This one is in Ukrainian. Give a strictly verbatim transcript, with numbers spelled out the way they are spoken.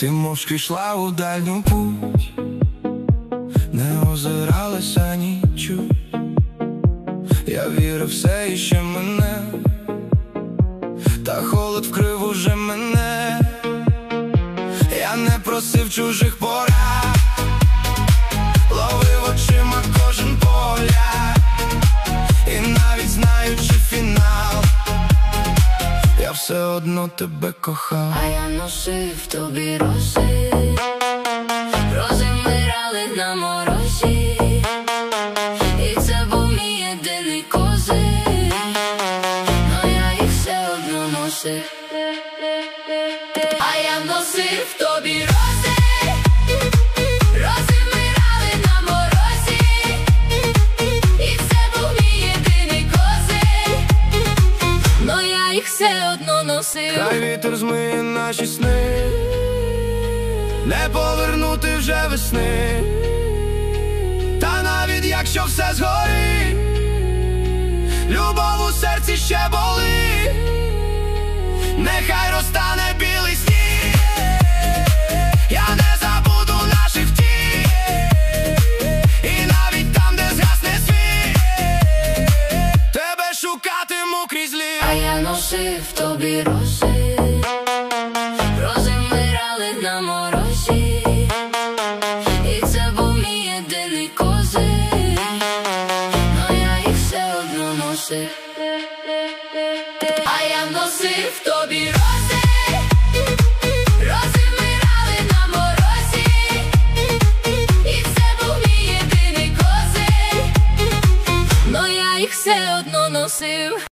Ти мовчки йшла у дальню путь, не озиралася нічу. Я вірив, все іще мене, та холод вкрив уже мене. Я не просив чужих порад, ловив очима кожен погляд, і навіть знаючи фінал, я все одно тебе кохав. А я носив тобі рози, рози вмирали на морозі, і це був мій єдиний козир, но я їх все одно носив. А я носив тобі рози, рози вмирали на морозі, і це був мій єдиний козир, но я їх все одно носив. Хай вітер змиє наші сни, не повернути вже весни. Та навіть якщо все згорить, любов у серці ще болить. Нехай розтане білий сніг, я не забуду наших втіх, і навіть там, де згасне світ, тебе шукатиму крізь ліс. А я носив тобі рози, рози вмирали на морозі, і це був мій єдиний козир, но я їх все одно носив. А я носив тобі рози, рози вмирали на морозі, і це був мій єдиний козир, но я їх все одно носив.